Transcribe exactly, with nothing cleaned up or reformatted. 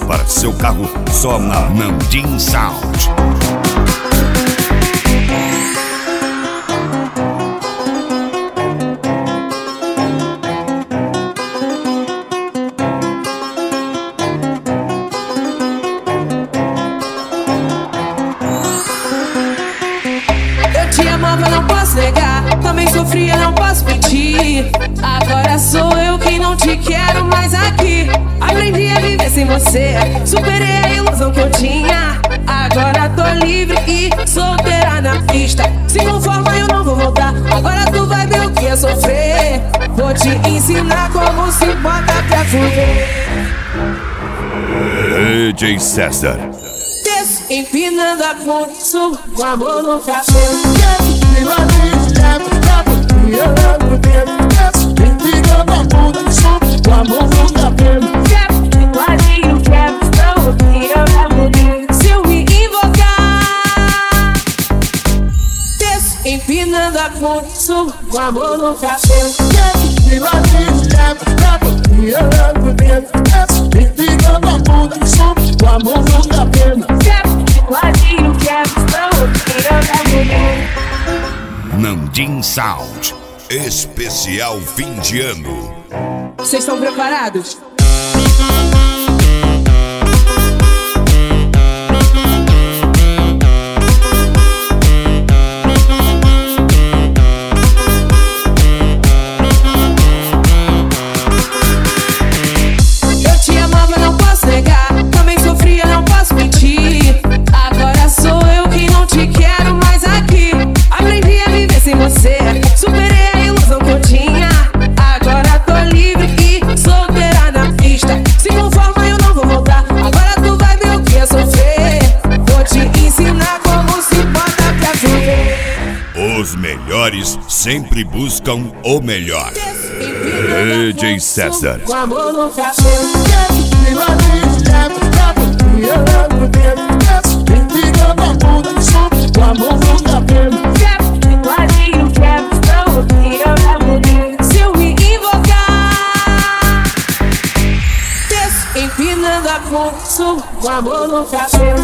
para seu carro só na Nandin Sound. Eu te amava, não posso negar. Também sofria, não posso mentir. Agora sou eu que não te quero mais aqui. Aprendi a viver sem você, superei a ilusão que eu tinha. Agora tô livre e solteira na pista. Se não forma eu não vou voltar. Agora tu vai ver o que é sofrer. Vou te ensinar como se bota pra fuder. D J César. Desço, empinando a ponte, subo com amor no cabelo. Com amor no cabelo. Quebra de ladinho, quebra, estou aqui, eu já mudei. Se eu me invocar, desço, empinando a ponte, subo com amor no cabelo. De ladinho, e eu levo dentro. Me fica na bunda, sobe com amor no cabelo. Quebra de ladinho, quebra, estou aqui, eu já mudei. Nandin Sound. Especial fim de ano. Vocês estão preparados? Eu te amava, não posso negar. Também sofria, não posso mentir. Agora sou eu que não te quero mais aqui. Aprendi a viver sem você, superei a ilusão que eu tinha. Agora tô livre e solteira na pista. Se não forma eu não vou voltar. Agora tu vai ver o que é sofrer. Vou te ensinar como se bota pra viver. Os melhores sempre buscam o melhor. D J César. Com amor no cabelo. De ladinho, e eu levo dentro. Me fica na bunda, sobe com amor no cabelo. Quebra de ladinho, quebra, estou aqui, eu já mudei. Se eu me invocar, desço, empinando a ponte, subo com amor no cabelo.